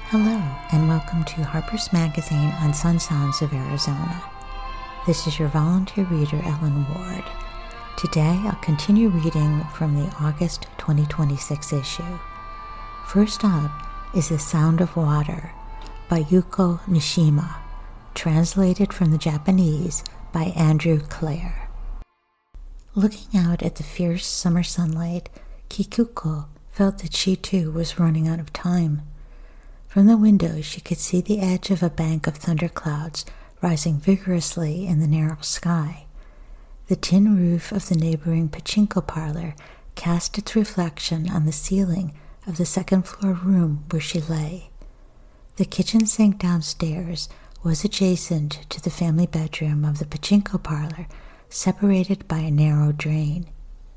Hello, and welcome to Harper's Magazine on Sun Sounds of Arizona. This is your volunteer reader, Ellen Ward. Today, I'll continue reading from the August 2026 issue. First up is The Sound of Water by Yuko Mishima, translated from the Japanese by Andrew Clare. Looking out at the fierce summer sunlight, Kikuko felt that she too was running out of time. From the window, she could see the edge of a bank of thunderclouds rising vigorously in the narrow sky. The tin roof of the neighboring pachinko parlor cast its reflection on the ceiling of the second-floor room where she lay. The kitchen sink downstairs was adjacent to the family bedroom of the pachinko parlor, separated by a narrow drain.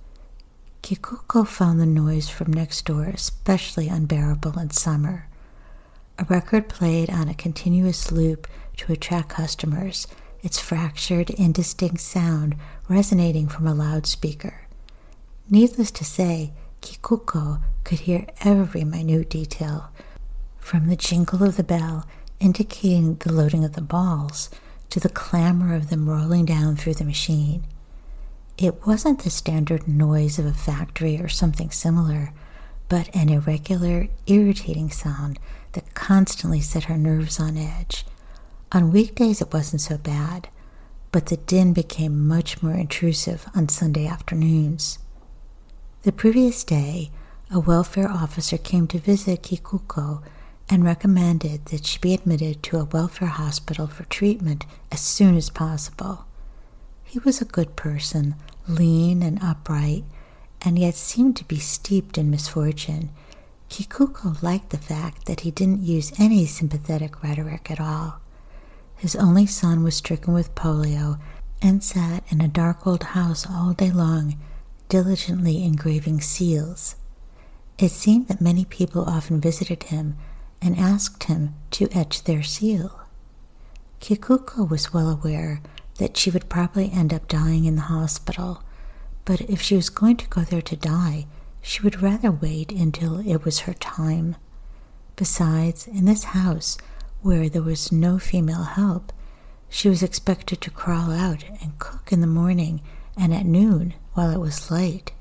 Kikuko found the noise from next door especially unbearable in summer. A record played on a continuous loop to attract customers, its fractured, indistinct sound resonating from a loudspeaker. Needless to say, Kikuko could hear every minute detail, from the jingle of the bell indicating the loading of the balls to the clamor of them rolling down through the machine. It wasn't the standard noise of a factory or something similar, but an irregular, irritating sound that constantly set her nerves on edge. On weekdays it wasn't so bad, but the din became much more intrusive on Sunday afternoons. The previous day, a welfare officer came to visit Kikuko and recommended that she be admitted to a welfare hospital for treatment as soon as possible. He was a good person, lean and upright, and yet seemed to be steeped in misfortune. Kikuko liked the fact that he didn't use any sympathetic rhetoric at all. His only son was stricken with polio and sat in a dark old house all day long, diligently engraving seals. It seemed that many people often visited him and asked him to etch their seal. Kikuko was well aware that she would probably end up dying in the hospital, but if she was going to go there to die, she would rather wait until it was her time. Besides, in this house, where there was no female help, she was expected to crawl out and cook in the morning and at noon while it was light.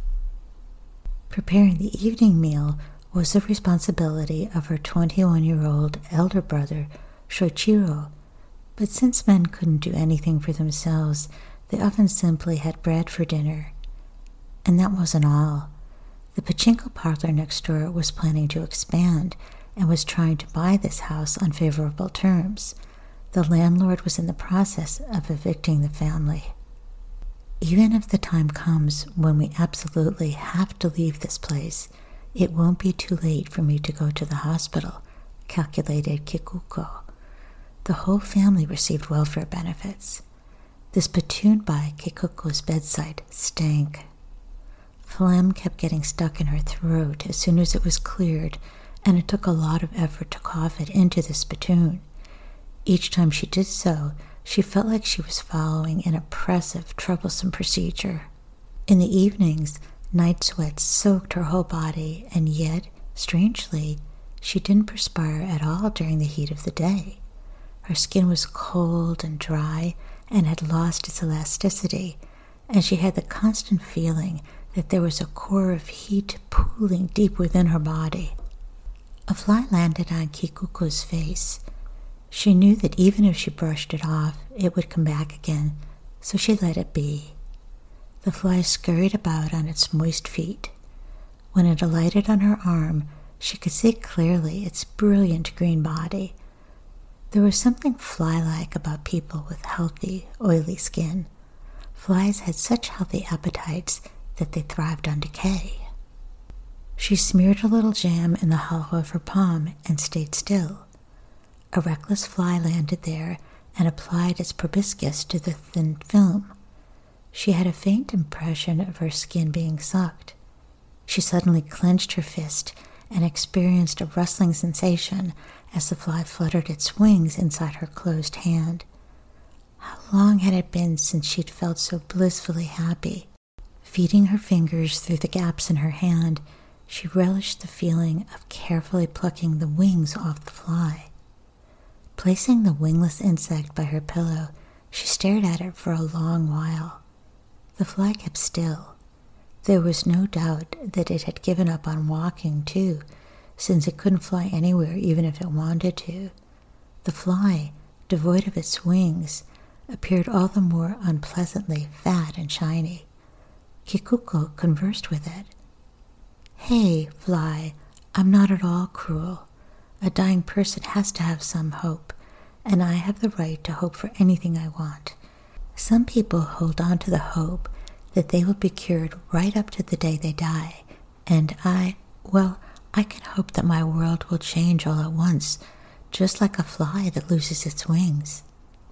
Preparing the evening meal was the responsibility of her 21-year-old elder brother, Shoichiro, but since men couldn't do anything for themselves, they often simply had bread for dinner. And that wasn't all. The pachinko parlor next door was planning to expand and was trying to buy this house on favorable terms. The landlord was in the process of evicting the family. Even if the time comes when we absolutely have to leave this place, it won't be too late for me to go to the hospital, calculated Kikuko. The whole family received welfare benefits. The spittoon by Kikuko's bedside stank. Phlegm kept getting stuck in her throat as soon as it was cleared, and it took a lot of effort to cough it into the spittoon. Each time she did so, she felt like she was following an oppressive, troublesome procedure. In the evenings, night sweats soaked her whole body, and yet, strangely, she didn't perspire at all during the heat of the day. Her skin was cold and dry and had lost its elasticity, and she had the constant feeling that there was a core of heat pooling deep within her body. A fly landed on Kikuko's face. She knew that even if she brushed it off, it would come back again, so she let it be. The fly scurried about on its moist feet. When it alighted on her arm, she could see clearly its brilliant green body. There was something fly-like about people with healthy, oily skin. Flies had such healthy appetites that they thrived on decay. She smeared a little jam in the hollow of her palm and stayed still. A reckless fly landed there and applied its proboscis to the thin film. She had a faint impression of her skin being sucked. She suddenly clenched her fist and experienced a rustling sensation as the fly fluttered its wings inside her closed hand. How long had it been since she'd felt so blissfully happy? Feeding her fingers through the gaps in her hand, She relished the feeling of carefully plucking the wings off the fly. Placing the wingless insect by her pillow, she stared at it for a long while. The fly kept still. There was no doubt that it had given up on walking, too, since it couldn't fly anywhere even if it wanted to. The fly, devoid of its wings, appeared all the more unpleasantly fat and shiny. Kikuko conversed with it. "Hey, fly, I'm not at all cruel. A dying person has to have some hope, and I have the right to hope for anything I want. Some people hold on to the hope that they will be cured right up to the day they die, and I can hope that my world will change all at once, just like a fly that loses its wings."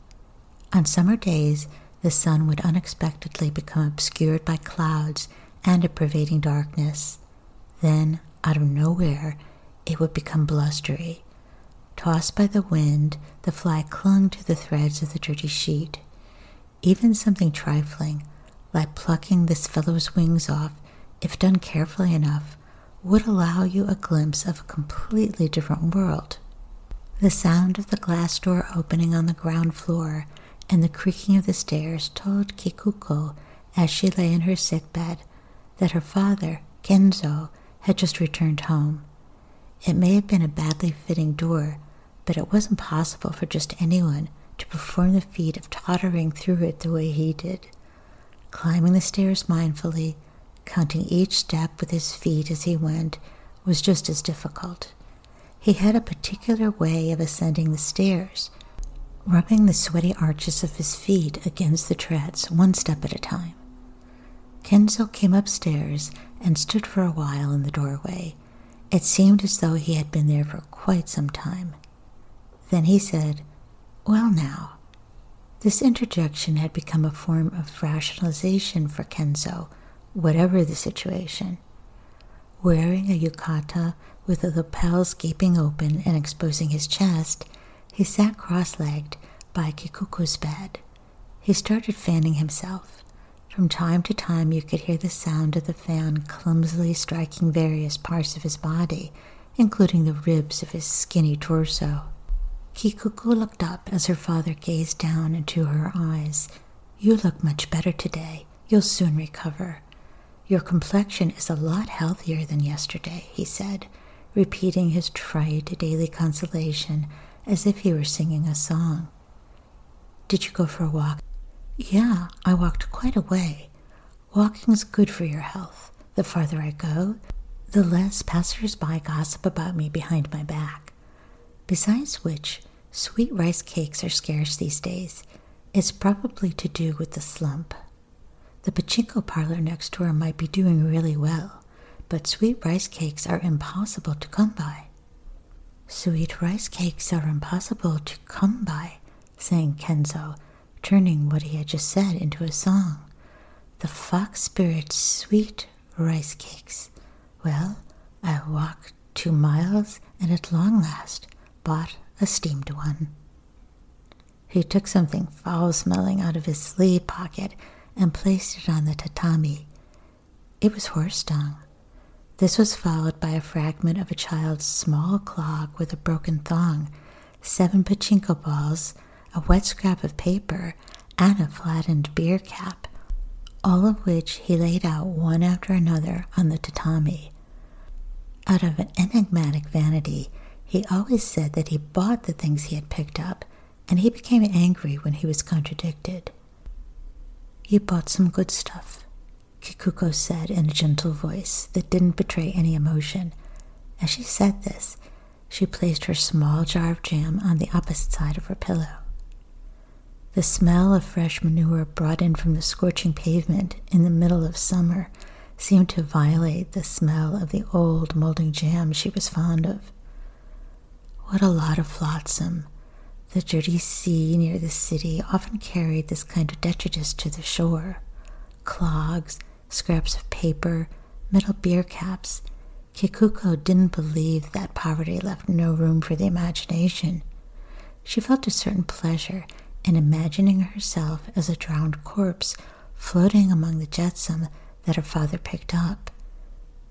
On summer days, the sun would unexpectedly become obscured by clouds and a pervading darkness. Then, out of nowhere, it would become blustery. Tossed by the wind, the fly clung to the threads of the dirty sheet. Even something trifling, like plucking this fellow's wings off, if done carefully enough, would allow you a glimpse of a completely different world. The sound of the glass door opening on the ground floor and the creaking of the stairs told Kikuko, as she lay in her sickbed, that her father, Kenzo, had just returned home. It may have been a badly fitting door, but it wasn't possible for just anyone to perform the feat of tottering through it the way he did. Climbing the stairs mindfully, counting each step with his feet as he went, was just as difficult. He had a particular way of ascending the stairs, rubbing the sweaty arches of his feet against the treads one step at a time. Kenzo came upstairs and stood for a while in the doorway. It seemed as though he had been there for quite some time. Then he said, "Well now." This interjection had become a form of rationalization for Kenzo, whatever the situation. Wearing a yukata with the lapels gaping open and exposing his chest, he sat cross-legged by Kikuko's bed. He started fanning himself. From time to time you could hear the sound of the fan clumsily striking various parts of his body, including the ribs of his skinny torso. Kikuko looked up as her father gazed down into her eyes. "You look much better today. You'll soon recover. Your complexion is a lot healthier than yesterday," he said, repeating his trite daily consolation as if he were singing a song. "Did you go for a walk?" "Yeah, I walked quite a way. Walking's good for your health. The farther I go, the less passers-by gossip about me behind my back. Besides which, sweet rice cakes are scarce these days. It's probably to do with the slump. The pachinko parlor next door might be doing really well, but sweet rice cakes are impossible to come by." "Sweet rice cakes are impossible to come by," sang Kenzo, turning what he had just said into a song. "The fox spirit's sweet rice cakes. Well, I walked 2 miles and at long last bought a steamed one." He took something foul-smelling out of his sleeve pocket and placed it on the tatami. It was horse dung. This was followed by a fragment of a child's small clog with a broken thong, 7 pachinko balls, a wet scrap of paper, and a flattened beer cap, all of which he laid out one after another on the tatami. Out of an enigmatic vanity, he always said that he bought the things he had picked up, and he became angry when he was contradicted. "You bought some good stuff," Kikuko said in a gentle voice that didn't betray any emotion. As she said this, she placed her small jar of jam on the opposite side of her pillow. The smell of fresh manure brought in from the scorching pavement in the middle of summer seemed to violate the smell of the old molding jam she was fond of. What a lot of flotsam! The dirty sea near the city often carried this kind of detritus to the shore. Clogs, scraps of paper, metal beer caps. Kikuko didn't believe that poverty left no room for the imagination. She felt a certain pleasure in imagining herself as a drowned corpse floating among the jetsam that her father picked up.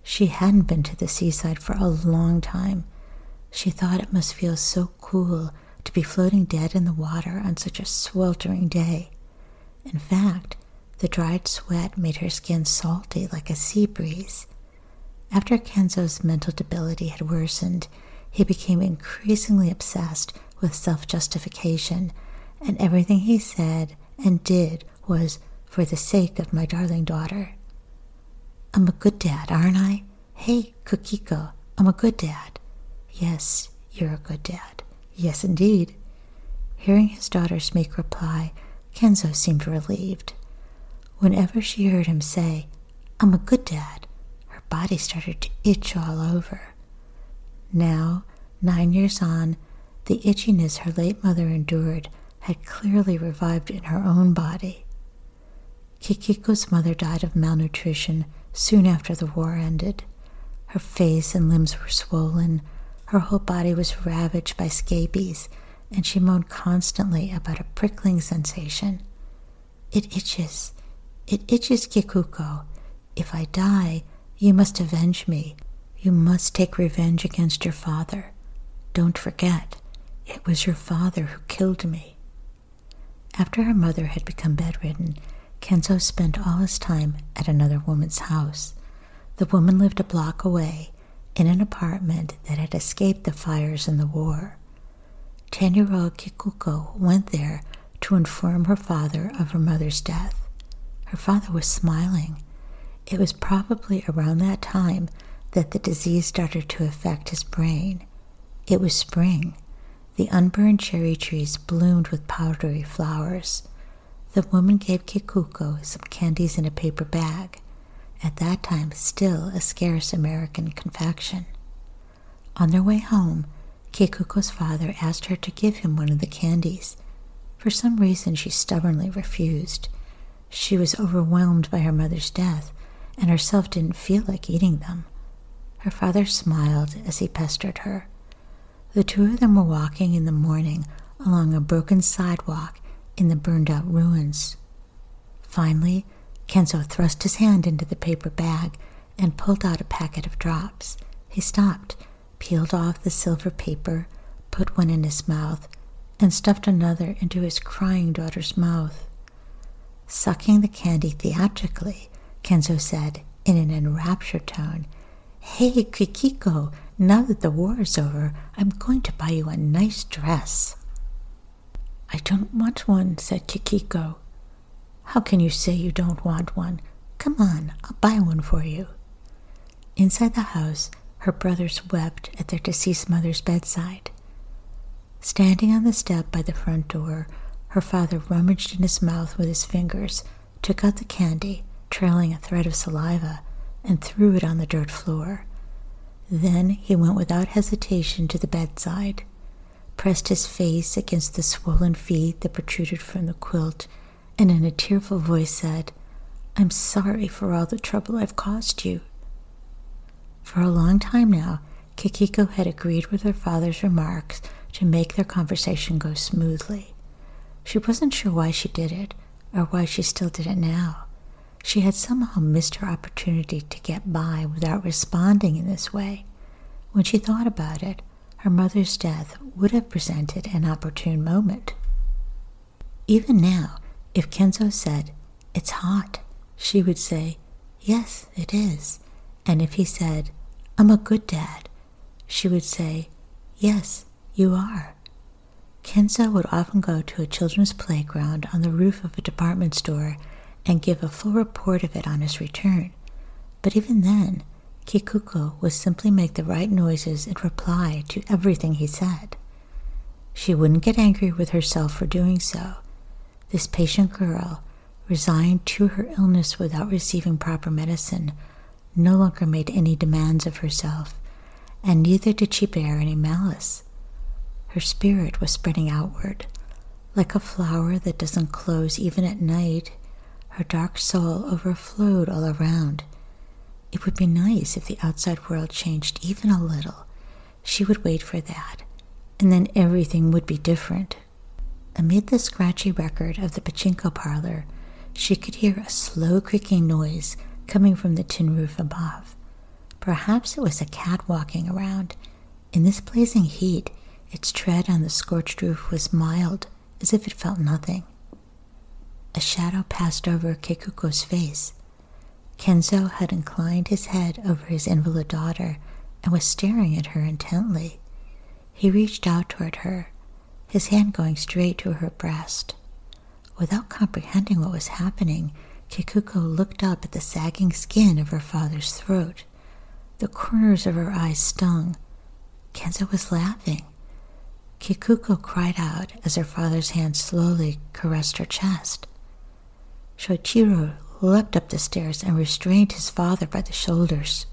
She hadn't been to the seaside for a long time. She thought it must feel so cool to be floating dead in the water on such a sweltering day. In fact, the dried sweat made her skin salty like a sea breeze. After Kenzo's mental debility had worsened, he became increasingly obsessed with self-justification, and everything he said and did was for the sake of my darling daughter. I'm a good dad, aren't I? Hey, Kikiko, I'm a good dad. Yes, you're a good dad. Yes, indeed. Hearing his daughter's meek reply, Kenzo seemed relieved. Whenever she heard him say, I'm a good dad, her body started to itch all over. Now, 9 years on, the itchiness her late mother endured had clearly revived in her own body. Kikiko's mother died of malnutrition soon after the war ended. Her face and limbs were swollen, her whole body was ravaged by scabies, and she moaned constantly about a prickling sensation. It itches, Kikuko. If I die, you must avenge me. You must take revenge against your father. Don't forget, it was your father who killed me. After her mother had become bedridden, Kenzo spent all his time at another woman's house. The woman lived a block away, in an apartment that had escaped the fires in the war. 10-year-old Kikuko went there to inform her father of her mother's death. Her father was smiling. It was probably around that time that the disease started to affect his brain. It was spring. The unburned cherry trees bloomed with powdery flowers. The woman gave Kikuko some candies in a paper bag, at that time still a scarce American confection. On their way home, Kikuko's father asked her to give him one of the candies. For some reason, she stubbornly refused. She was overwhelmed by her mother's death and herself didn't feel like eating them. Her father smiled as he pestered her. The two of them were walking in the morning along a broken sidewalk in the burned-out ruins. Finally, Kenzo thrust his hand into the paper bag and pulled out a packet of drops. He stopped, peeled off the silver paper, put one in his mouth, and stuffed another into his crying daughter's mouth. Sucking the candy theatrically, Kenzo said in an enraptured tone, Hey, Kikiko, now that the war is over, I'm going to buy you a nice dress. I don't want one, said Kikiko. How can you say you don't want one? Come on, I'll buy one for you. Inside the house, her brothers wept at their deceased mother's bedside. Standing on the step by the front door, her father rummaged in his mouth with his fingers, took out the candy, trailing a thread of saliva, and threw it on the dirt floor. Then he went without hesitation to the bedside, pressed his face against the swollen feet that protruded from the quilt, and in a tearful voice said, I'm sorry for all the trouble I've caused you. For a long time now, Kikiko had agreed with her father's remarks to make their conversation go smoothly. She wasn't sure why she did it, or why she still did it now. She had somehow missed her opportunity to get by without responding in this way. When she thought about it, her mother's death would have presented an opportune moment. Even now, if Kenzo said, It's hot, she would say, Yes, it is. And if he said, I'm a good dad, she would say, Yes, you are. Kenzo would often go to a children's playground on the roof of a department store and give a full report of it on his return. But even then, Kikuko would simply make the right noises in reply to everything he said. She wouldn't get angry with herself for doing so. This patient girl, resigned to her illness without receiving proper medicine, no longer made any demands of herself, and neither did she bear any malice. Her spirit was spreading outward. Like a flower that doesn't close even at night, her dark soul overflowed all around. It would be nice if the outside world changed even a little. She would wait for that, and then everything would be different. Amid the scratchy record of the pachinko parlor, she could hear a slow creaking noise coming from the tin roof above. Perhaps it was a cat walking around. In this blazing heat, its tread on the scorched roof was mild, as if it felt nothing. A shadow passed over Kikuko's face. Kenzo had inclined his head over his invalid daughter and was staring at her intently. He reached out toward her, his hand going straight to her breast. Without comprehending what was happening, Kikuko looked up at the sagging skin of her father's throat. The corners of her eyes stung. Kenzo was laughing. Kikuko cried out as her father's hand slowly caressed her chest. Shoichiro leapt up the stairs and restrained his father by the shoulders.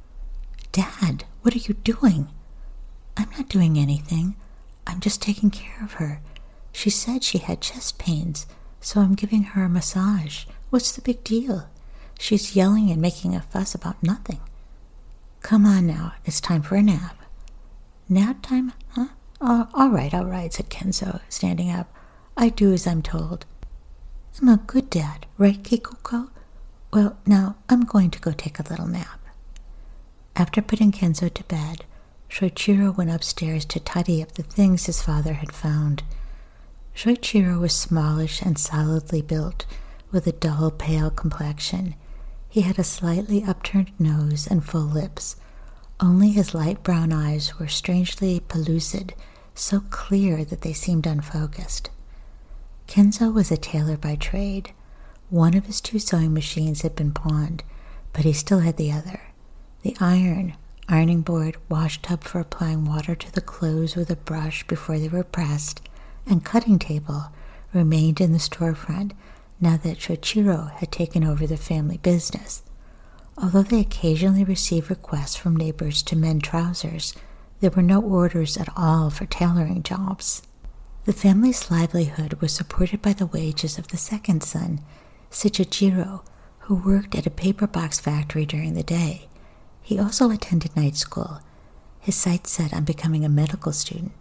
"Dad, what are you doing?" "I'm not doing anything. I'm just taking care of her. She said she had chest pains, so I'm giving her a massage. What's the big deal? She's yelling and making a fuss about nothing." "Come on now, it's time for a nap." "Nap time, huh? All right, said Kenzo, standing up. "I do as I'm told." "I'm a good dad, right, Kikuko? Well, now I'm going to go take a little nap." After putting Kenzo to bed, Shoichiro went upstairs to tidy up the things his father had found. Shoichiro was smallish and solidly built, with a dull, pale complexion. He had a slightly upturned nose and full lips. Only his light brown eyes were strangely pellucid, so clear that they seemed unfocused. Kenzo was a tailor by trade. One of his 2 sewing machines had been pawned, but he still had the other. The ironing board, wash tub for applying water to the clothes with a brush before they were pressed, and cutting table remained in the storefront now that Shoichiro had taken over the family business. Although they occasionally received requests from neighbors to mend trousers, there were no orders at all for tailoring jobs. The family's livelihood was supported by the wages of the second son, Shichijiro, who worked at a paper box factory during the day. He also attended night school, his sights set on becoming a medical student.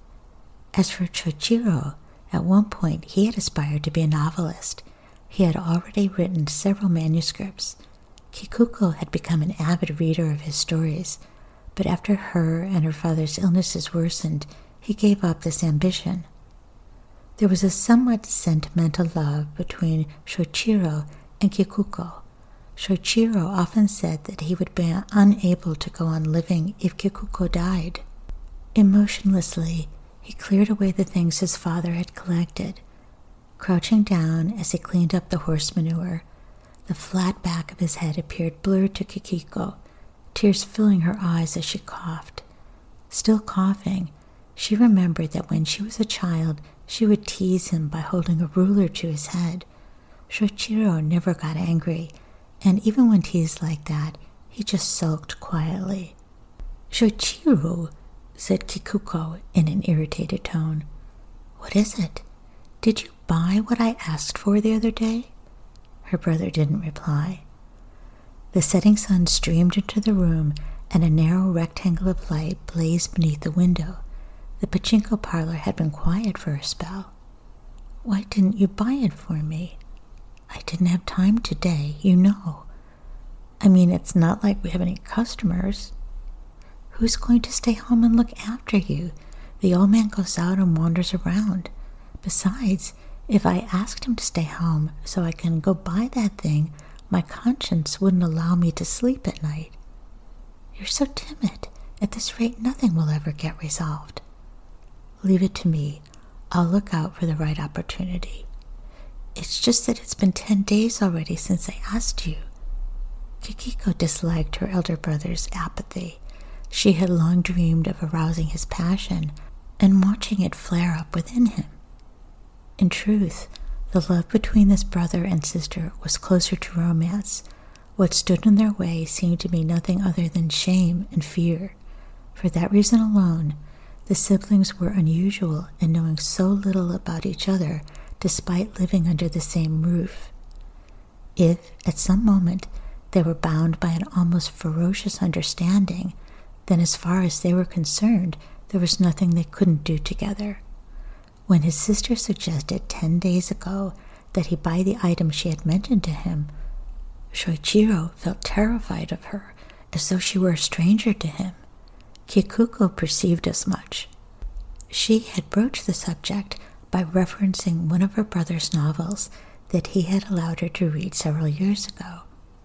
As for Shoichiro, at one point he had aspired to be a novelist. He had already written several manuscripts. Kikuko had become an avid reader of his stories, but after her and her father's illnesses worsened, he gave up this ambition. There was a somewhat sentimental love between Shoichiro and Kikuko. Shoichiro often said that he would be unable to go on living if Kikuko died. Emotionlessly, he cleared away the things his father had collected. Crouching down as he cleaned up the horse manure, the flat back of his head appeared blurred to Kikuko, tears filling her eyes as she coughed. Still coughing, she remembered that when she was a child, she would tease him by holding a ruler to his head. Shoichiro never got angry, and even when teased like that, he just sulked quietly. "Shoichiro," said Kikuko in an irritated tone. "What is it? Did you buy what I asked for the other day?" Her brother didn't reply. The setting sun streamed into the room, and a narrow rectangle of light blazed beneath the window. The pachinko parlor had been quiet for a spell. "Why didn't you buy it for me?" "I didn't have time today, you know. I mean, it's not like we have any customers." "Who's going to stay home and look after you? The old man goes out and wanders around. Besides, if I asked him to stay home so I can go buy that thing, my conscience wouldn't allow me to sleep at night." "You're so timid. At this rate, nothing will ever get resolved." "Leave it to me. I'll look out for the right opportunity. It's just that it's been 10 days already since I asked you." Kikuko disliked her elder brother's apathy. She had long dreamed of arousing his passion and watching it flare up within him. In truth, the love between this brother and sister was closer to romance. What stood in their way seemed to be nothing other than shame and fear. For that reason alone, the siblings were unusual in knowing so little about each other despite living under the same roof. If, at some moment, they were bound by an almost ferocious understanding, then as far as they were concerned, there was nothing they couldn't do together. When his sister suggested 10 days ago that he buy the item she had mentioned to him, Shoichiro felt terrified of her as though she were a stranger to him. Kikuko perceived as much. She had broached the subject by referencing one of her brother's novels that he had allowed her to read several years ago.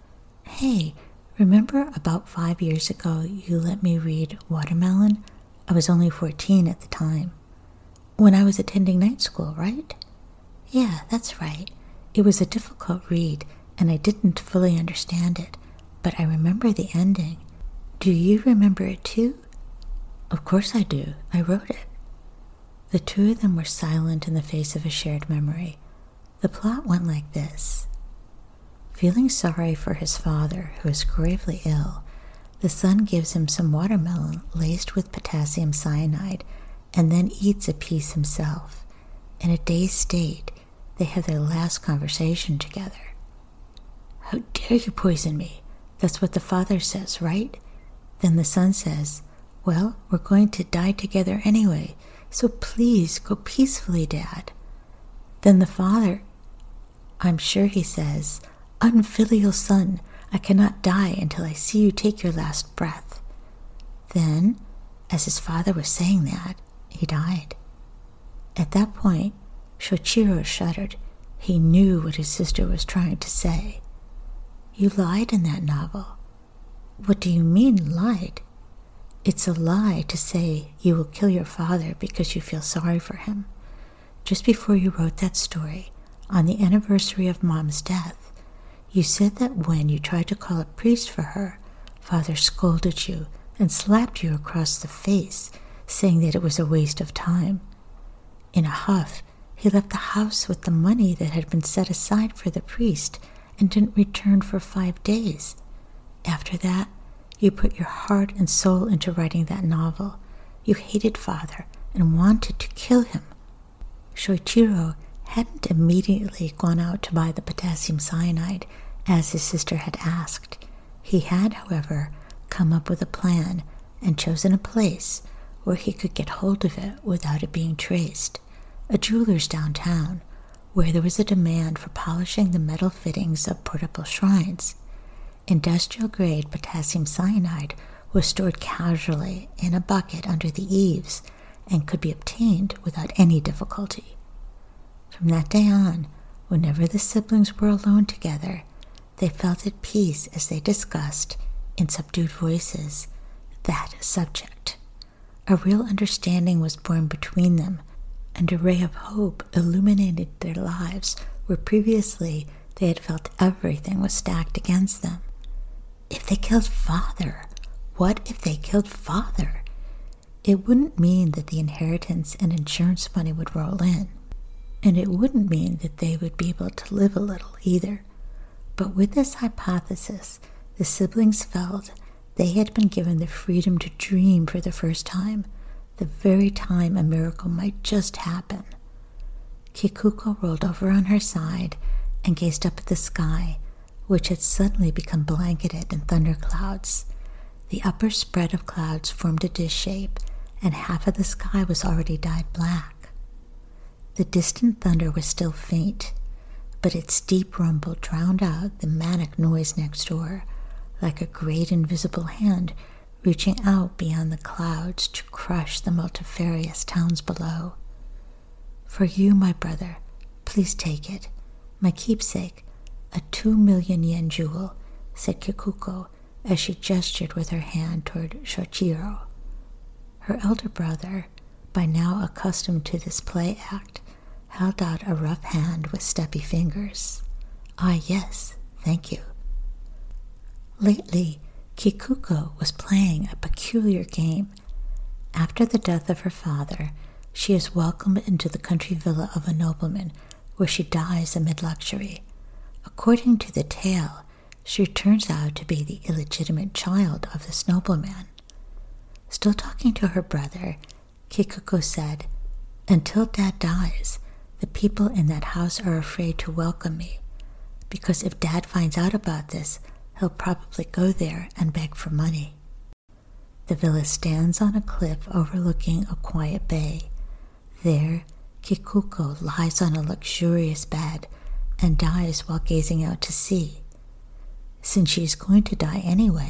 "Hey, remember about 5 years ago you let me read Watermelon? I was only 14 at the time. When I was attending night school, right?" "Yeah, that's right. It was a difficult read, and I didn't fully understand it, but I remember the ending. Do you remember it too?" "Of course I do. I wrote it." The two of them were silent in the face of a shared memory. The plot went like this. Feeling sorry for his father, who is gravely ill, the son gives him some watermelon laced with potassium cyanide and then eats a piece himself. In a dazed state, they have their last conversation together. "How dare you poison me? That's what the father says, right?" Then the son says, "Well, we're going to die together anyway, so please go peacefully, Dad." Then the father, I'm sure he says, "Unfilial son, I cannot die until I see you take your last breath." Then, as his father was saying that, he died. At that point, Shoichiro shuddered. He knew what his sister was trying to say. "You lied in that novel." "What do you mean, lied?" "It's a lie to say you will kill your father because you feel sorry for him. Just before you wrote that story, on the anniversary of Mom's death, you said that when you tried to call a priest for her, Father scolded you and slapped you across the face, saying that it was a waste of time. In a huff, he left the house with the money that had been set aside for the priest and didn't return for 5 days. After that, you put your heart and soul into writing that novel. You hated Father and wanted to kill him." Shoichiro hadn't immediately gone out to buy the potassium cyanide, as his sister had asked. He had, however, come up with a plan and chosen a place where he could get hold of it without it being traced, a jeweler's downtown, where there was a demand for polishing the metal fittings of portable shrines. Industrial-grade potassium cyanide was stored casually in a bucket under the eaves and could be obtained without any difficulty. From that day on, whenever the siblings were alone together, they felt at peace as they discussed, in subdued voices, that subject. A real understanding was born between them, and a ray of hope illuminated their lives where previously they had felt everything was stacked against them. If they killed Father, what if they killed Father? It wouldn't mean that the inheritance and insurance money would roll in, and it wouldn't mean that they would be able to live a little either. But with this hypothesis, the siblings felt they had been given the freedom to dream for the first time, the very time a miracle might just happen. Kikuko rolled over on her side and gazed up at the sky, which had suddenly become blanketed in thunderclouds. The upper spread of clouds formed a dish shape, and half of the sky was already dyed black. The distant thunder was still faint, but its deep rumble drowned out the manic noise next door, like a great invisible hand reaching out beyond the clouds to crush the multifarious towns below. "For you, my brother, please take it, my keepsake, a 2 million yen jewel," said Kikuko as she gestured with her hand toward Shoichiro. Her elder brother, by now accustomed to this play act, held out a rough hand with steppy fingers. "Ah, yes, thank you." Lately, Kikuko was playing a peculiar game. After the death of her father, she is welcomed into the country villa of a nobleman, where she dies amid luxury. According to the tale, she turns out to be the illegitimate child of this nobleman. Still talking to her brother, Kikuko said, "Until Dad dies, the people in that house are afraid to welcome me, because if Dad finds out about this, he'll probably go there and beg for money." The villa stands on a cliff overlooking a quiet bay. There, Kikuko lies on a luxurious bed and dies while gazing out to sea. Since she is going to die anyway,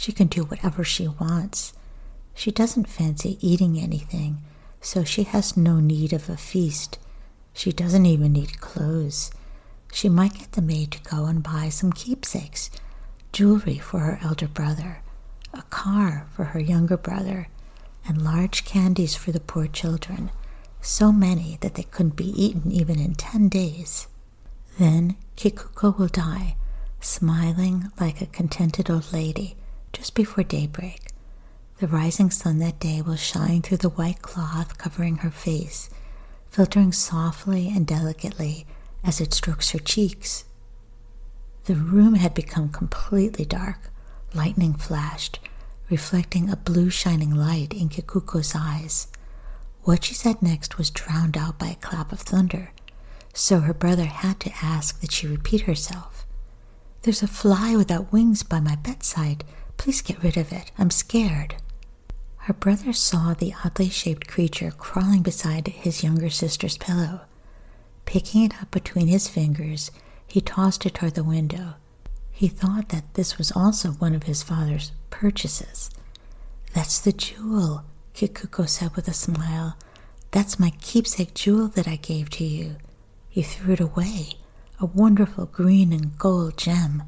She can do whatever she wants. She doesn't fancy eating anything, so she has no need of a feast. She doesn't even need clothes. She might get the maid to go and buy some keepsakes, jewelry for her elder brother, a car for her younger brother, and large candies for the poor children, so many that they couldn't be eaten even in 10 days. Then Kikuko will die, smiling like a contented old lady, just before daybreak. The rising sun that day will shine through the white cloth covering her face, filtering softly and delicately as it strokes her cheeks. The room had become completely dark. Lightning flashed, reflecting a blue shining light in Kikuko's eyes. What she said next was drowned out by a clap of thunder, so her brother had to ask that she repeat herself. "There's a fly without wings by my bedside. Please get rid of it. I'm scared." Her brother saw the oddly shaped creature crawling beside his younger sister's pillow. Picking it up between his fingers, he tossed it toward the window. He thought that this was also one of his father's purchases. "That's the jewel," Kikuko said with a smile. "That's my keepsake jewel that I gave to you." He threw it away, a wonderful green and gold gem.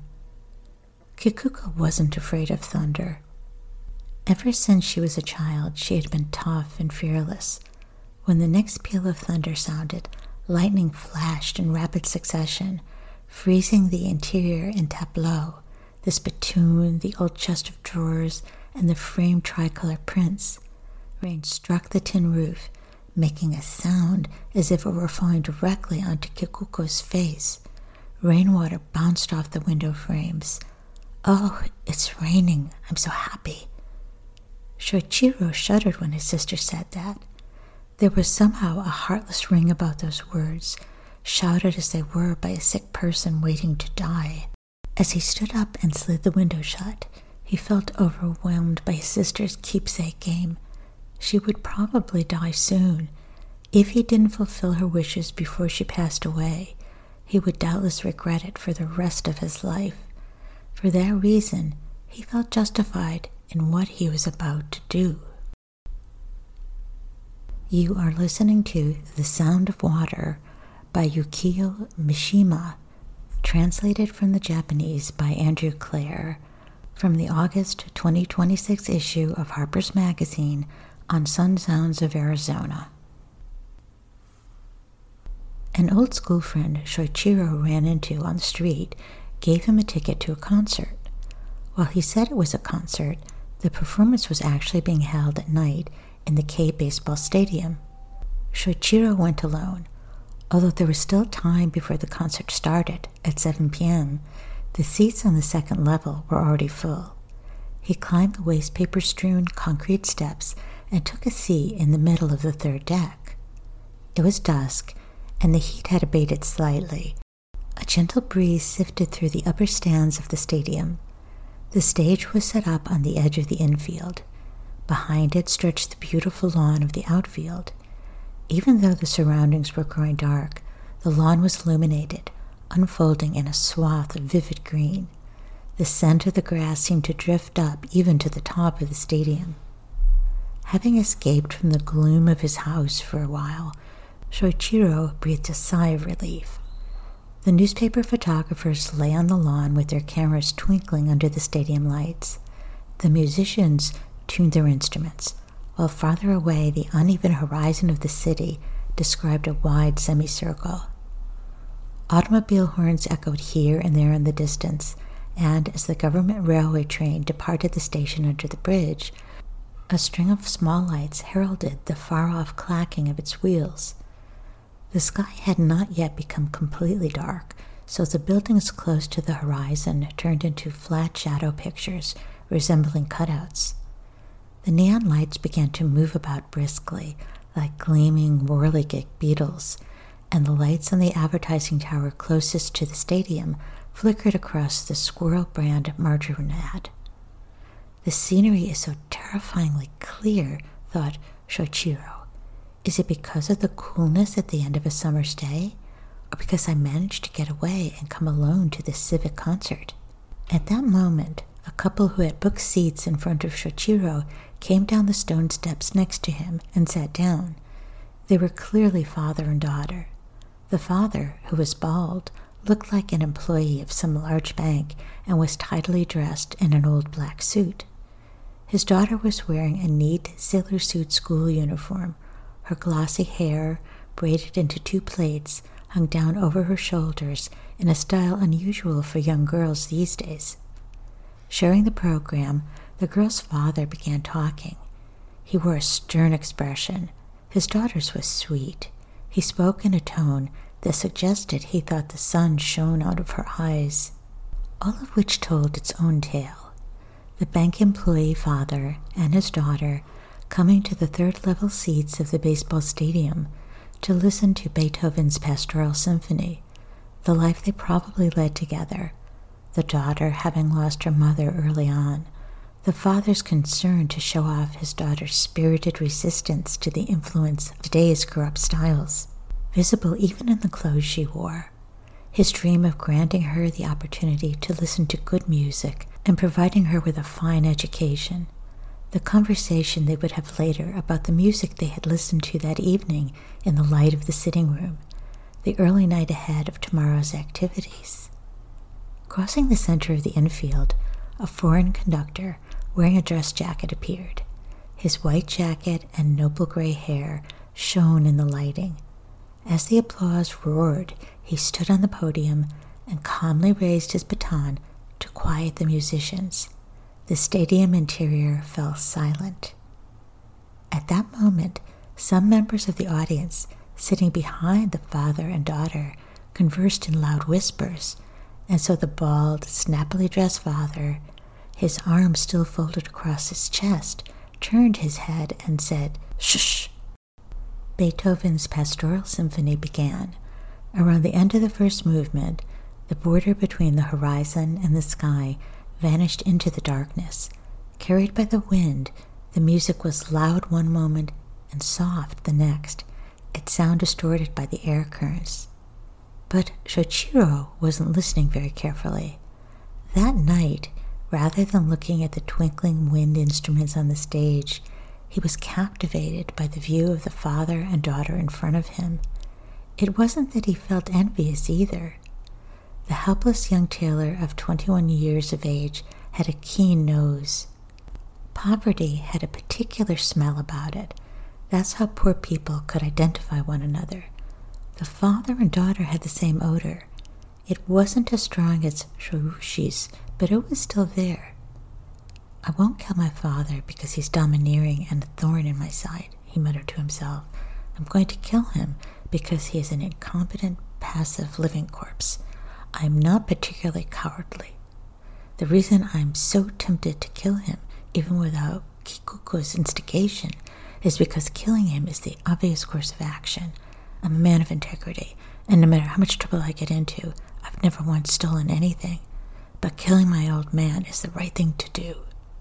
Kikuko wasn't afraid of thunder. Ever since she was a child, she had been tough and fearless. When the next peal of thunder sounded, lightning flashed in rapid succession, freezing the interior in tableau, the spittoon, the old chest of drawers, and the framed tricolor prints. Rain struck the tin roof, making a sound as if it were falling directly onto Kikuko's face. Rainwater bounced off the window frames. "Oh, it's raining. I'm so happy." Shoichiro shuddered when his sister said that. There was somehow a heartless ring about those words, shouted as they were by a sick person waiting to die. As he stood up and slid the window shut, he felt overwhelmed by his sister's keepsake game. She would probably die soon. If he didn't fulfill her wishes before she passed away, he would doubtless regret it for the rest of his life. For that reason, he felt justified in what he was about to do. You are listening to The Sound of Water by Yukio Mishima, translated from the Japanese by Andrew Clare, from the August 2026 issue of Harper's Magazine on Sun Sounds of Arizona. An old school friend Shoichiro ran into on the street gave him a ticket to a concert. While he said it was a concert, the performance was actually being held at night in the K Baseball Stadium. Shoichiro went alone. Although there was still time before the concert started at 7 p.m., the seats on the second level were already full. He climbed the wastepaper-strewn concrete steps and took a seat in the middle of the third deck. It was dusk, and the heat had abated slightly. A gentle breeze sifted through the upper stands of the stadium. The stage was set up on the edge of the infield. Behind it stretched the beautiful lawn of the outfield. Even though the surroundings were growing dark, the lawn was illuminated, unfolding in a swath of vivid green. The scent of the grass seemed to drift up even to the top of the stadium. Having escaped from the gloom of his house for a while, Shoichiro breathed a sigh of relief. The newspaper photographers lay on the lawn with their cameras twinkling under the stadium lights. The musicians tuned their instruments, while farther away the uneven horizon of the city described a wide semicircle. Automobile horns echoed here and there in the distance, and as the government railway train departed the station under the bridge, a string of small lights heralded the far-off clacking of its wheels. The sky had not yet become completely dark, so the buildings close to the horizon turned into flat shadow pictures resembling cutouts. The neon lights began to move about briskly, like gleaming whirligig beetles, and the lights on the advertising tower closest to the stadium flickered across the Squirrel brand margarine ad. The scenery is so terrifyingly clear, thought Shoichiro. Is it because of the coolness at the end of a summer's day, or because I managed to get away and come alone to this civic concert? At that moment, A couple who had booked seats in front of Shoichiro came down the stone steps next to him and sat down. They were clearly father and daughter. The father, who was bald, looked like an employee of some large bank and was tidily dressed in an old black suit. His daughter was wearing a neat sailor suit school uniform. Her glossy hair, braided into 2 plaits, hung down over her shoulders in a style unusual for young girls these days. Sharing the program, the girl's father began talking. He wore a stern expression. His daughter's was sweet. He spoke in a tone that suggested he thought the sun shone out of her eyes, all of which told its own tale. The bank employee father and his daughter coming to the 3rd-level seats of the baseball stadium to listen to Beethoven's Pastoral Symphony, the life they probably led together, the daughter having lost her mother early on, the father's concern to show off his daughter's spirited resistance to the influence of today's corrupt styles, visible even in the clothes she wore, his dream of granting her the opportunity to listen to good music and providing her with a fine education, the conversation they would have later about the music they had listened to that evening in the light of the sitting room, the early night ahead of tomorrow's activities. Crossing the center of the infield, a foreign conductor wearing a dress jacket appeared. His white jacket and noble gray hair shone in the lighting. As the applause roared, he stood on the podium and calmly raised his baton to quiet the musicians. The stadium interior fell silent. At that moment, some members of the audience, sitting behind the father and daughter, conversed in loud whispers, and so the bald, snappily dressed father, his arms still folded across his chest, turned his head and said, "Shh!" Beethoven's Pastoral Symphony began. Around the end of the first movement, the border between the horizon and the sky vanished into the darkness. Carried by the wind, the music was loud one moment and soft the next, its sound distorted by the air currents. But Shoichiro wasn't listening very carefully. That night, rather than looking at the twinkling wind instruments on the stage, he was captivated by the view of the father and daughter in front of him. It wasn't that he felt envious either. The helpless young tailor of 21 years of age had a keen nose. Poverty had a particular smell about it. That's how poor people could identify one another. The father and daughter had the same odor. It wasn't as strong as Shorushi's, but it was still there. "I won't kill my father because he's domineering and a thorn in my side," he muttered to himself. "I'm going to kill him because he is an incompetent, passive living corpse. I'm not particularly cowardly. The reason I'm so tempted to kill him, even without Kikuko's instigation, is because killing him is the obvious course of action. I'm a man of integrity, and no matter how much trouble I get into, I've never once stolen anything. But killing my old man is the right thing to do."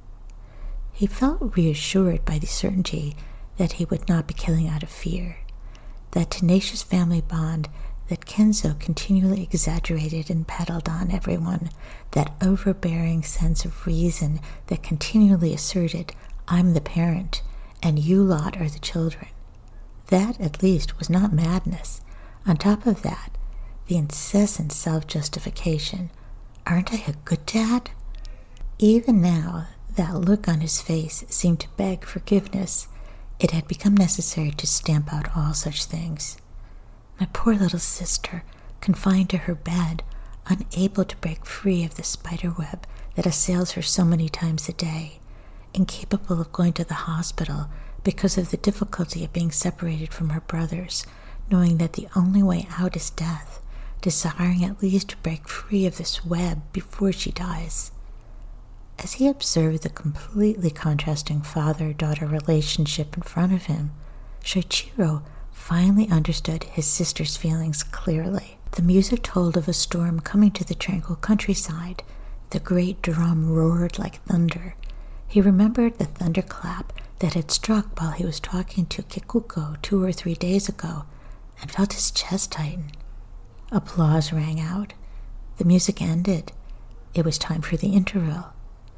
He felt reassured by the certainty that he would not be killing out of fear. That tenacious family bond that Kenzo continually exaggerated and peddled on everyone, that overbearing sense of reason that continually asserted, "I'm the parent, and you lot are the children." That, at least, was not madness. On top of that, the incessant self-justification. "Aren't I a good dad?" Even now, that look on his face seemed to beg forgiveness. It had become necessary to stamp out all such things. My poor little sister, confined to her bed, unable to break free of the spider web that assails her so many times a day, incapable of going to the hospital because of the difficulty of being separated from her brothers, knowing that the only way out is death, desiring at least to break free of this web before she dies. As he observed the completely contrasting father-daughter relationship in front of him, Shoichiro finally understood his sister's feelings clearly. The music told of a storm coming to the tranquil countryside. The great drum roared like thunder. He remembered the thunderclap that had struck while he was talking to Kikuko 2 or 3 days ago, and felt his chest tighten. Applause rang out. The music ended. It was time for the interval.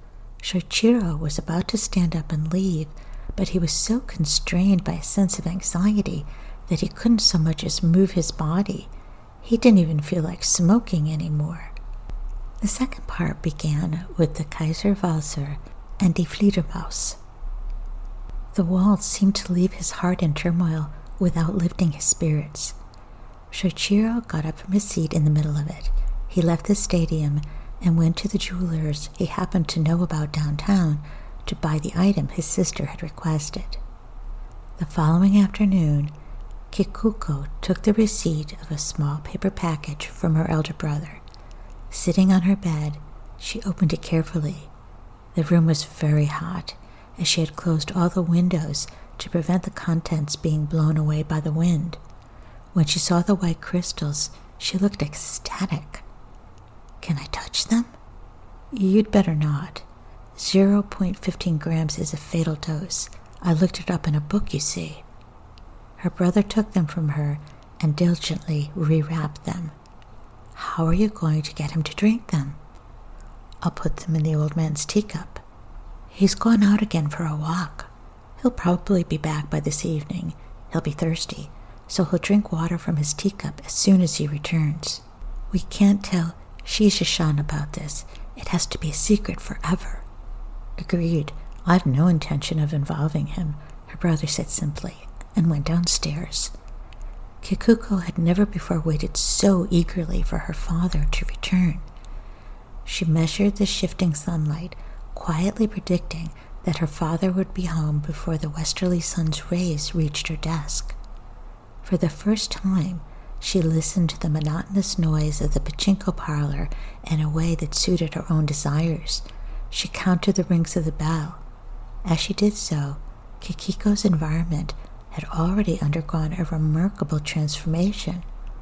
Shoichiro was about to stand up and leave, but he was so constrained by a sense of anxiety that he couldn't so much as move his body. He didn't even feel like smoking anymore. The second part began with the Kaiserwalzer and Die Fledermaus. The waltz seemed to leave his heart in turmoil without lifting his spirits. Shoichiro got up from his seat in the middle of it. He left the stadium and went to the jeweler's he happened to know about downtown to buy the item his sister had requested. The following afternoon, Kikuko took the receipt of a small paper package from her elder brother. Sitting on her bed, she opened it carefully. The room was very hot, as she had closed all the windows to prevent the contents being blown away by the wind. When she saw the white crystals, she looked ecstatic. "Can I touch them?" "You'd better not. 0.15 grams is a fatal dose. I looked it up in a book, you see." Her brother took them from her and diligently rewrapped them. "How are you going to get him to drink them?" "I'll put them in the old man's teacup. He's gone out again for a walk. He'll probably be back by this evening. He'll be thirsty, so he'll drink water from his teacup as soon as he returns. We can't tell Shisha-san about this. It has to be a secret forever." "Agreed. I've no intention of involving him," her brother said simply, and went downstairs. Kikuko had never before waited so eagerly for her father to return. She measured the shifting sunlight, quietly predicting that her father would be home before the westerly sun's rays reached her desk. For the first time, she listened to the monotonous noise of the pachinko parlor in a way that suited her own desires. She counted the rings of the bell. As she did so, Kikiko's environment had already undergone a remarkable transformation.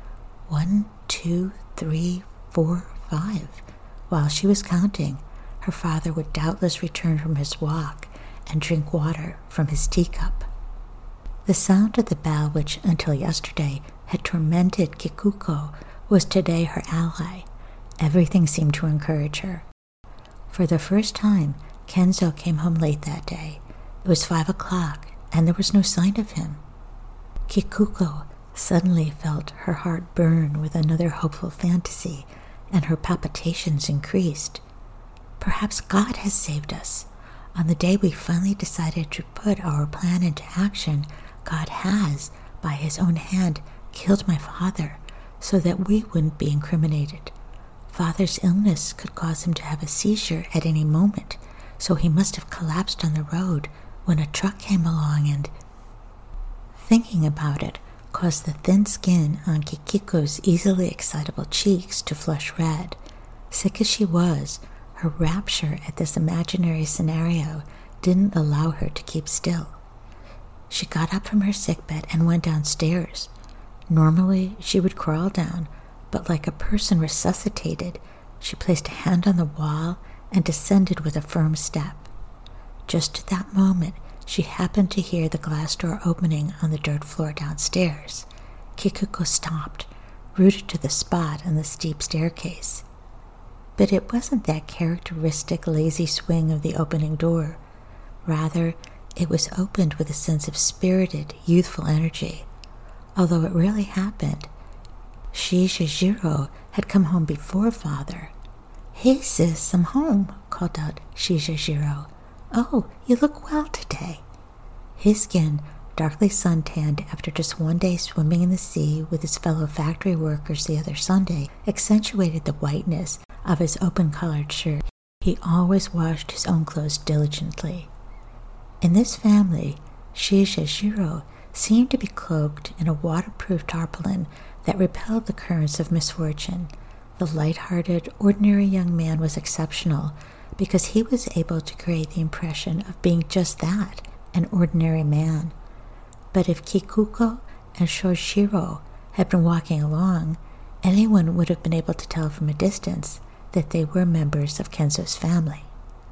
1, 2, 3, 4, 5. While she was counting, her father would doubtless return from his walk and drink water from his teacup. The sound of the bell, which until yesterday had tormented Kikuko, was today her ally. Everything seemed to encourage her. For the first time, Kenzo came home late that day. It was 5 o'clock, and there was no sign of him. Kikuko suddenly felt her heart burn with another hopeful fantasy, and her palpitations increased. Perhaps God has saved us. On the day we finally decided to put our plan into action, God has, by his own hand, killed my father so that we wouldn't be incriminated. Father's illness could cause him to have a seizure at any moment, so he must have collapsed on the road when a truck came along and... Thinking about it caused the thin skin on Kikiko's easily excitable cheeks to flush red. Sick as she was, her rapture at this imaginary scenario didn't allow her to keep still. She got up from her sickbed and went downstairs. Normally, she would crawl down, but like a person resuscitated, she placed a hand on the wall and descended with a firm step. Just at that moment, she happened to hear the glass door opening on the dirt floor downstairs. Kikuko stopped, rooted to the spot on the steep staircase. But it wasn't that characteristic lazy swing of the opening door. Rather, it was opened with a sense of spirited, youthful energy. Although it really happened, Shishajiro had come home before father. "Hey sis, I'm home," called out Shishajiro. "Oh, you look well today." His skin, darkly suntanned after just one day swimming in the sea with his fellow factory workers the other Sunday, accentuated the whiteness of his open-collared shirt. He always washed his own clothes diligently. In this family, Shishajiro seemed to be cloaked in a waterproof tarpaulin that repelled the currents of misfortune. The light-hearted, ordinary young man was exceptional because he was able to create the impression of being just that, an ordinary man. But if Kikuko and Shoichiro had been walking along, anyone would have been able to tell from a distance that they were members of Kenzo's family.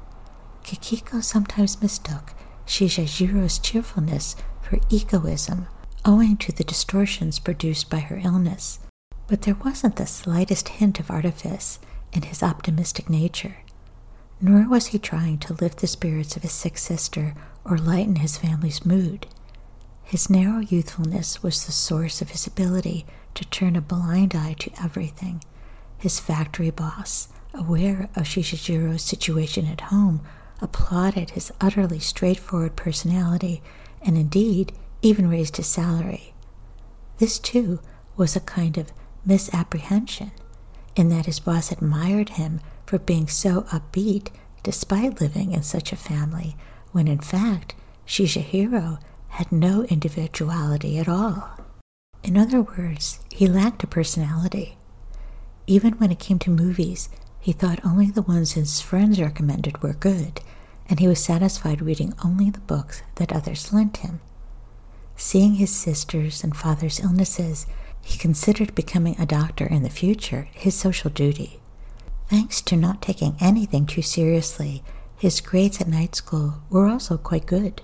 Kikiko sometimes mistook Shijajiro's cheerfulness for egoism, owing to the distortions produced by her illness, but there wasn't the slightest hint of artifice in his optimistic nature. nor was he trying to lift the spirits of his sick sister or lighten his family's mood. His narrow youthfulness was the source of his ability to turn a blind eye to everything. His factory boss, aware of Shishijiro's situation at home, applauded his utterly straightforward personality and indeed even raised his salary. This, too, was a kind of misapprehension, in that his boss admired him for being so upbeat despite living in such a family, when in fact Shishihiro had no individuality at all. In other words, he lacked a personality. Even when it came to movies, he thought only the ones his friends recommended were good, and he was satisfied reading only the books that others lent him. Seeing his sister's and father's illnesses, he considered becoming a doctor in the future his social duty. Thanks to not taking anything too seriously, his grades at night school were also quite good.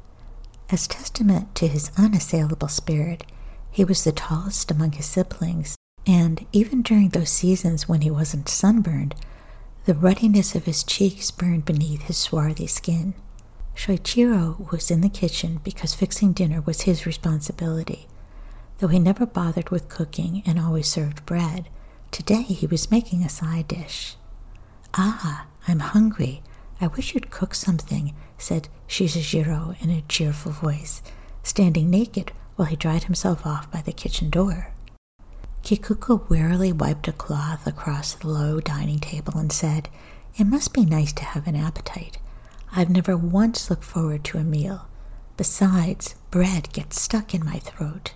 As testament to his unassailable spirit, he was the tallest among his siblings, and even during those seasons when he wasn't sunburned, the ruddiness of his cheeks burned beneath his swarthy skin. Shoichiro was in the kitchen because fixing dinner was his responsibility. Though he never bothered with cooking and always served bread, today he was making a side dish. "Ah, I'm hungry. I wish you'd cook something," said Shishijiro in a cheerful voice, standing naked while he dried himself off by the kitchen door. Kikuko wearily wiped a cloth across the low dining table and said, "It must be nice to have an appetite. I've never once looked forward to a meal. Besides, bread gets stuck in my throat."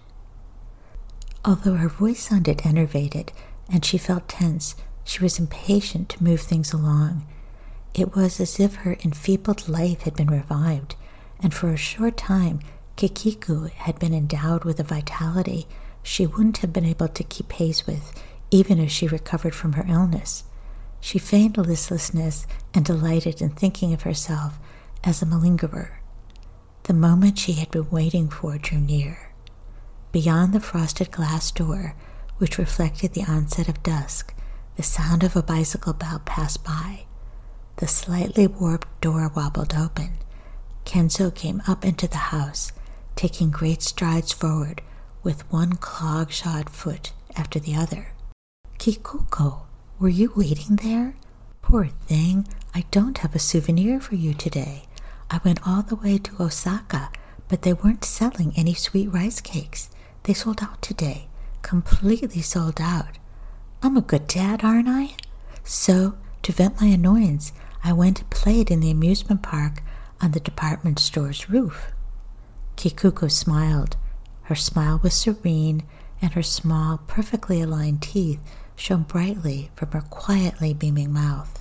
Although her voice sounded enervated and she felt tense, she was impatient to move things along. It was as if her enfeebled life had been revived, and for a short time Kikiku had been endowed with a vitality she wouldn't have been able to keep pace with, even as she recovered from her illness. She feigned listlessness and delighted in thinking of herself as a malingerer. The moment she had been waiting for drew near. Beyond the frosted glass door, which reflected the onset of dusk, the sound of a bicycle bell passed by. The slightly warped door wobbled open. Kenzo came up into the house, taking great strides forward with one clog-shod foot after the other. "Kikuko, were you waiting there? Poor thing, I don't have a souvenir for you today. I went all the way to Osaka, but they weren't selling any sweet rice cakes. They sold out today, completely sold out. I'm a good dad, aren't I? So, to vent my annoyance, I went and played in the amusement park on the department store's roof." Kikuko smiled. Her smile was serene, and her small, perfectly aligned teeth shone brightly from her quietly beaming mouth.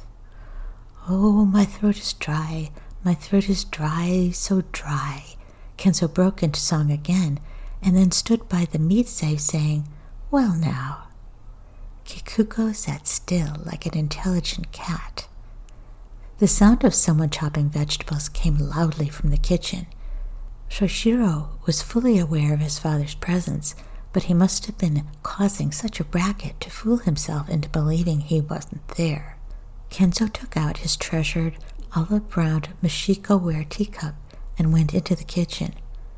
"Oh, my throat is dry. My throat is dry, so dry." Kenzo broke into song again, and then stood by the meat safe saying, "Well now." Kikuko sat still like an intelligent cat. The sound of someone chopping vegetables came loudly from the kitchen. Shoichiro was fully aware of his father's presence, but he must have been causing such a racket to fool himself into believing he wasn't there. Kenzo took out his treasured olive-brown Mashiko-ware teacup and went into the kitchen.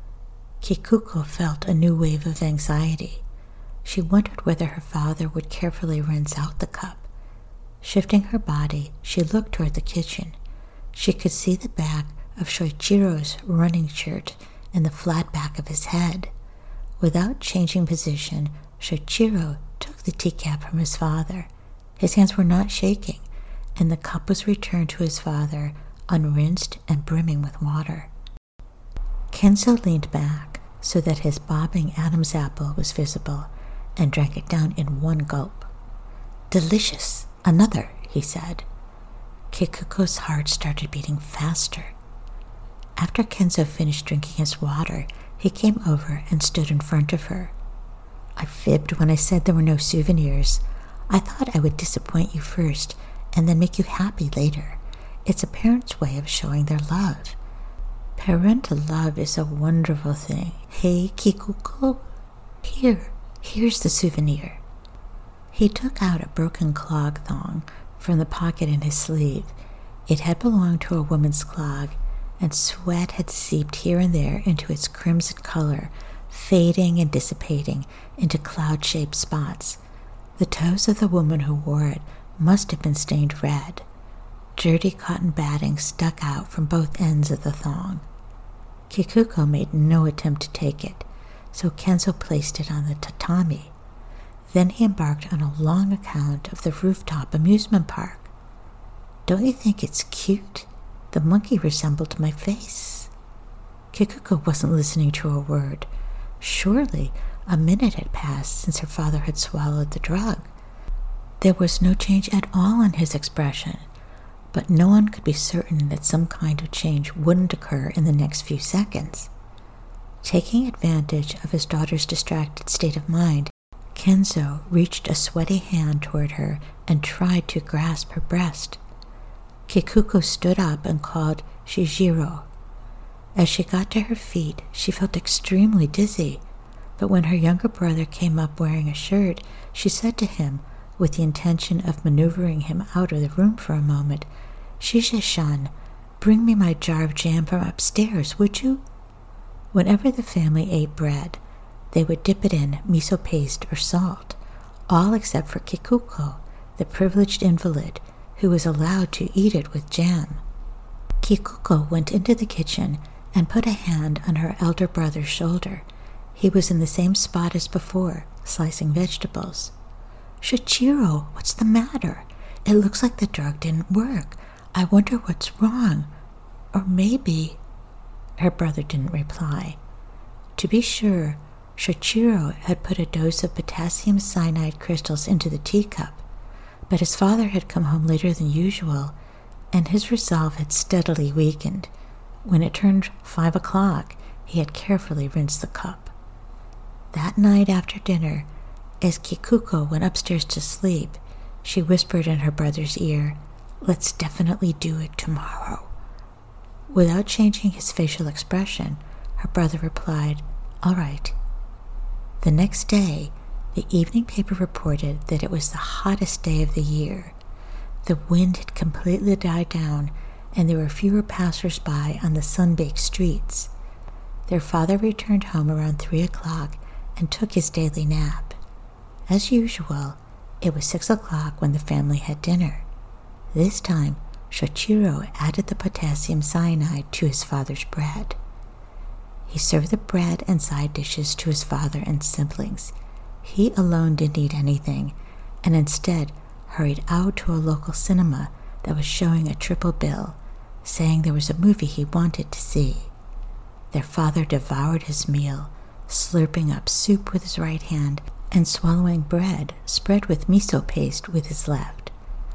Kikuko felt a new wave of anxiety. She wondered whether her father would carefully rinse out the cup. Shifting her body, she looked toward the kitchen. She could see the back of Shoichiro's running shirt and the flat back of his head. Without changing position, Shoichiro took the teacup from his father. His hands were not shaking, and the cup was returned to his father, unrinsed and brimming with water. Kenzo leaned back so that his bobbing Adam's apple was visible and drank it down in one gulp. "Delicious! Another," he said. Kikuko's heart started beating faster. After Kenzo finished drinking his water, he came over and stood in front of her. "I fibbed when I said there were no souvenirs. I thought I would disappoint you first and then make you happy later. It's a parent's way of showing their love. Parental love is a wonderful thing. Hey, Kikuko? Here's the souvenir." He took out a broken clog thong from the pocket in his sleeve. It had belonged to a woman's clog, and sweat had seeped here and there into its crimson color, fading and dissipating into cloud-shaped spots. The toes of the woman who wore it must have been stained red. Dirty cotton batting stuck out from both ends of the thong. Kikuko made no attempt to take it, so Kenzo placed it on the tatami. Then he embarked on a long account of the rooftop amusement park. "Don't you think it's cute? The monkey resembled my face." Kikuko wasn't listening to a word. Surely a minute had passed since her father had swallowed the drug. There was no change at all in his expression, but no one could be certain that some kind of change wouldn't occur in the next few seconds. Taking advantage of his daughter's distracted state of mind, Kenzo reached a sweaty hand toward her and tried to grasp her breast. Kikuko stood up and called Shijiro. As she got to her feet, she felt extremely dizzy, but when her younger brother came up wearing a shirt, she said to him, with the intention of maneuvering him out of the room for a moment, "Shija-san, bring me my jar of jam from upstairs, would you?" Whenever the family ate bread, they would dip it in miso paste or salt, all except for Kikuko, the privileged invalid, who was allowed to eat it with jam. Kikuko went into the kitchen and put a hand on her elder brother's shoulder. He was in the same spot as before, slicing vegetables. "Shoichiro, what's the matter? It looks like the drug didn't work. I wonder what's wrong. Or maybe—" Her brother didn't reply. To be sure, Shoichiro had put a dose of potassium cyanide crystals into the teacup, but his father had come home later than usual, and his resolve had steadily weakened. When it turned 5 o'clock, he had carefully rinsed the cup. That night after dinner, as Kikuko went upstairs to sleep, she whispered in her brother's ear, "Let's definitely do it tomorrow." Without changing his facial expression, her brother replied, "All right." The next day, the evening paper reported that it was the hottest day of the year. The wind had completely died down, and there were fewer passers-by on the sun-baked streets. Their father returned home around 3 o'clock and took his daily nap. As usual, it was 6 o'clock when the family had dinner. This time, Shoichiro added the potassium cyanide to his father's bread. He served the bread and side dishes to his father and siblings. He alone didn't eat anything, and instead hurried out to a local cinema that was showing a triple bill, saying there was a movie he wanted to see. Their father devoured his meal, slurping up soup with his right hand and swallowing bread spread with miso paste with his left.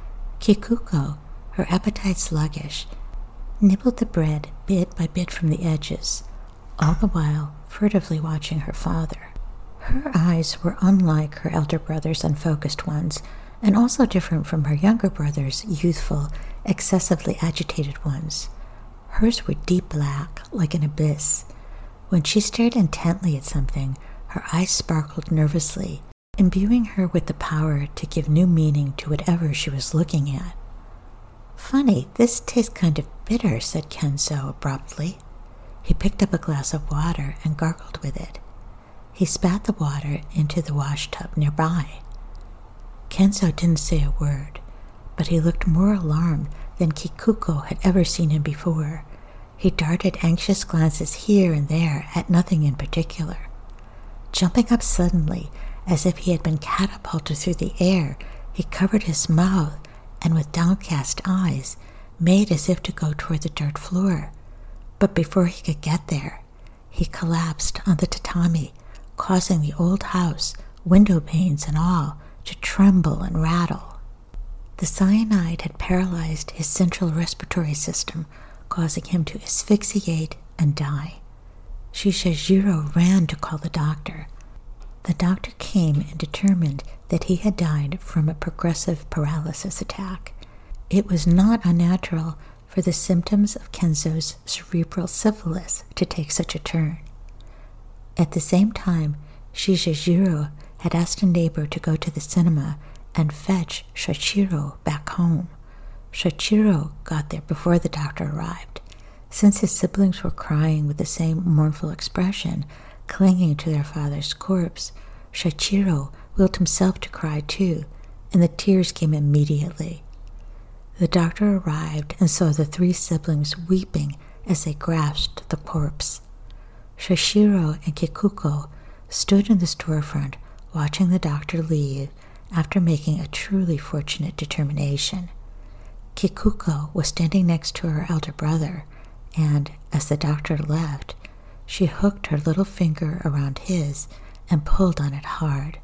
Kikuko, her appetite sluggish, nibbled the bread bit by bit from the edges, all the while furtively watching her father. Her eyes were unlike her elder brother's unfocused ones, and also different from her younger brother's youthful, excessively agitated ones. Hers were deep black, like an abyss. When she stared intently at something, her eyes sparkled nervously, imbuing her with the power to give new meaning to whatever she was looking at. "Funny, this tastes kind of bitter," said Kenzo abruptly. He picked up a glass of water and gargled with it. He spat the water into the wash tub nearby. Kenzo didn't say a word, but he looked more alarmed than Kikuko had ever seen him before. He darted anxious glances here and there at nothing in particular. Jumping up suddenly, as if he had been catapulted through the air, he covered his mouth and with downcast eyes made as if to go toward the dirt floor. But before he could get there, he collapsed on the tatami, causing the old house, window panes and all, to tremble and rattle. The cyanide had paralyzed his central respiratory system, causing him to asphyxiate and die. Shijiro ran to call the doctor. The doctor came and determined that he had died from a progressive paralysis attack. It was not unnatural for the symptoms of Kenzo's cerebral syphilis to take such a turn. At the same time, Shijiro had asked a neighbor to go to the cinema and fetch Shoichiro back home. Shoichiro got there before the doctor arrived. Since his siblings were crying with the same mournful expression, clinging to their father's corpse, Shoichiro willed himself to cry too, and the tears came immediately. The doctor arrived and saw the three siblings weeping as they grasped the corpse. Shoichiro and Kikuko stood in the storefront watching the doctor leave after making a truly fortunate determination. Kikuko was standing next to her elder brother, and as the doctor left, she hooked her little finger around his and pulled on it hard.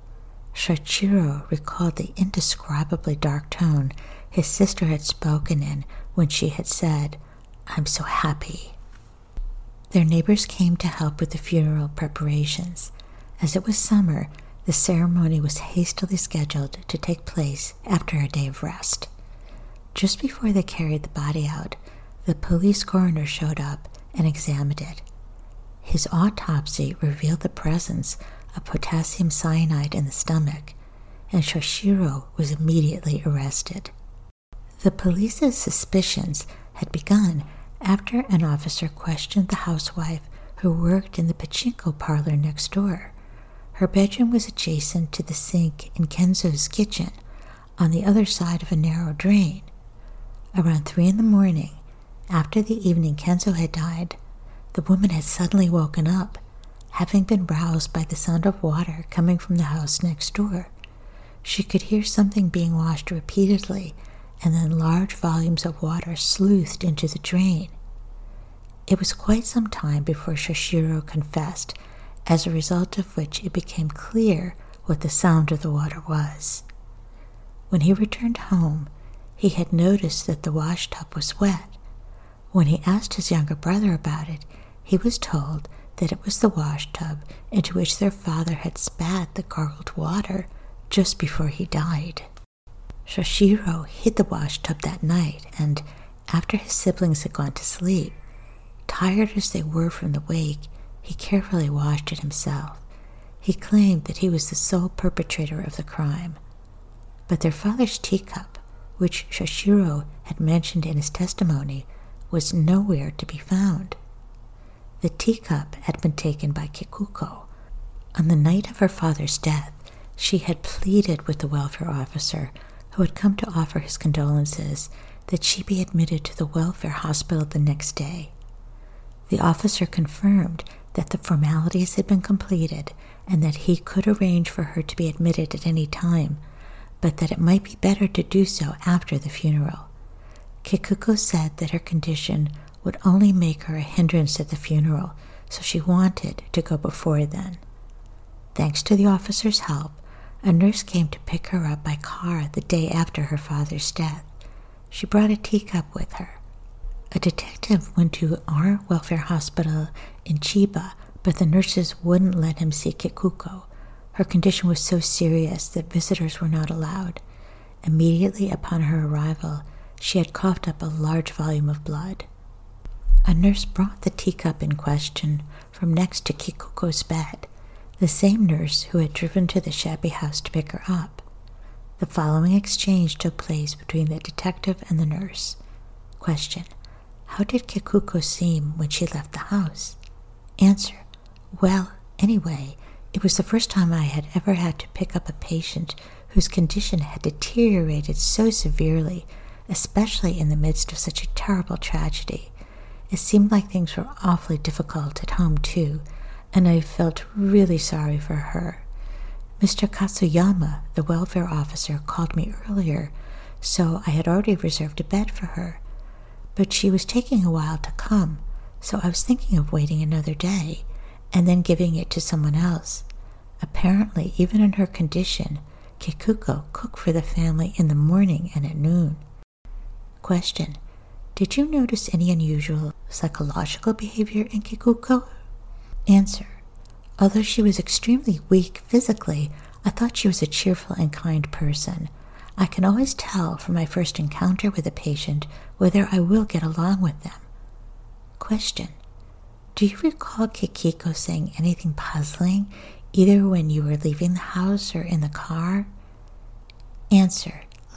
Shoichiro recalled the indescribably dark tone his sister had spoken in when she had said, "I'm so happy." Their neighbors came to help with the funeral preparations. As it was summer, the ceremony was hastily scheduled to take place after a day of rest. Just before they carried the body out, the police coroner showed up and examined it. His autopsy revealed the presence of potassium cyanide in the stomach, and Shoichiro was immediately arrested. The police's suspicions had begun after an officer questioned the housewife who worked in the pachinko parlor next door. Her bedroom was adjacent to the sink in Kenzo's kitchen, on the other side of a narrow drain. Around 3 a.m, after the evening Kenzo had died, the woman had suddenly woken up, having been roused by the sound of water coming from the house next door. She could hear something being washed repeatedly, and then large volumes of water sleuthed into the drain. It was quite some time before Shoichiro confessed, as a result of which it became clear what the sound of the water was. When he returned home, he had noticed that the wash tub was wet. When he asked his younger brother about it, he was told that it was the wash tub into which their father had spat the gargled water just before he died. Shoichiro hid the wash tub that night, and after his siblings had gone to sleep, tired as they were from the wake, he carefully washed it himself. He claimed that he was the sole perpetrator of the crime. But their father's teacup, which Shoichiro had mentioned in his testimony, was nowhere to be found. The teacup had been taken by Kikuko. On the night of her father's death, she had pleaded with the welfare officer, who had come to offer his condolences, that she be admitted to the welfare hospital the next day. The officer confirmed that the formalities had been completed and that he could arrange for her to be admitted at any time, but that it might be better to do so after the funeral. Kikuko said that her condition would only make her a hindrance at the funeral, so she wanted to go before then. Thanks to the officer's help, a nurse came to pick her up by car the day after her father's death. She brought a teacup with her. A detective went to our welfare hospital in Chiba, but the nurses wouldn't let him see Kikuko. Her condition was so serious that visitors were not allowed. Immediately upon her arrival, she had coughed up a large volume of blood. A nurse brought the teacup in question from next to Kikuko's bed, the same nurse who had driven to the shabby house to pick her up. The following exchange took place between the detective and the nurse. Question: how did Kikuko seem when she left the house? Answer: well, anyway, it was the first time I had ever had to pick up a patient whose condition had deteriorated so severely, especially in the midst of such a terrible tragedy. It seemed like things were awfully difficult at home, too, and I felt really sorry for her. Mr. Katsuyama, the welfare officer, called me earlier, so I had already reserved a bed for her. But she was taking a while to come, so I was thinking of waiting another day and then giving it to someone else. Apparently, even in her condition, Kikuko cooked for the family in the morning and at noon. Question: did you notice any unusual psychological behavior in Kikuko? Answer: although she was extremely weak physically, I thought she was a cheerful and kind person. I can always tell from my first encounter with a patient whether I will get along with them. Question: do you recall Kikiko saying anything puzzling, either when you were leaving the house or in the car? Answer: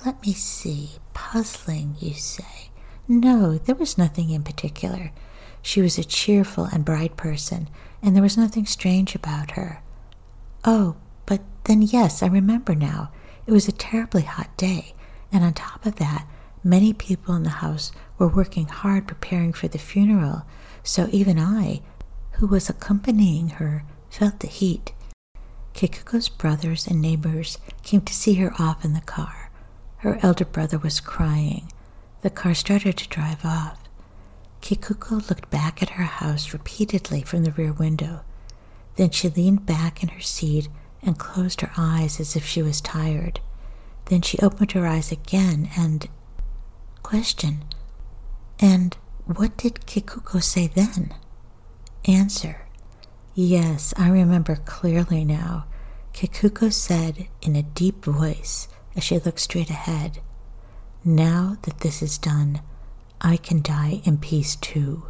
Let me see. Puzzling, you say? No, there was nothing in particular. She was a cheerful and bright person, and there was nothing strange about her. Oh, but then yes, I remember now. It was a terribly hot day, and on top of that, many people in the house were working hard preparing for the funeral, so even I, who was accompanying her, felt the heat. Kikuko's brothers and neighbors came to see her off in the car. Her elder brother was crying. The car started to drive off. Kikuko looked back at her house repeatedly from the rear window. Then she leaned back in her seat and closed her eyes as if she was tired. Then she opened her eyes again and... Question. And what did Kikuko say then? Answer. Yes, I remember clearly now. Kikuko said in a deep voice as she looked straight ahead, "Now that this is done, I can die in peace too."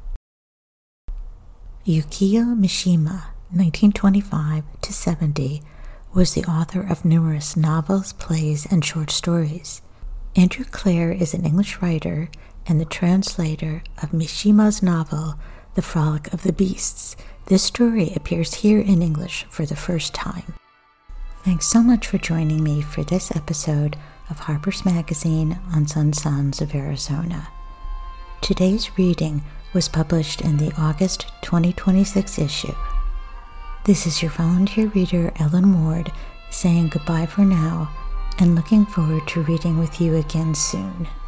Yukio Mishima, 1925 to 70, was the author of numerous novels, plays, and short stories. Andrew Clare is an English writer and the translator of Mishima's novel, The Frolic of the Beasts. This story appears here in English for the first time. Thanks so much for joining me for this episode of Harper's Magazine on Sun Sounds of Arizona. Today's reading was published in the August 2026 issue. This is your volunteer reader, Ellen Ward, saying goodbye for now and looking forward to reading with you again soon.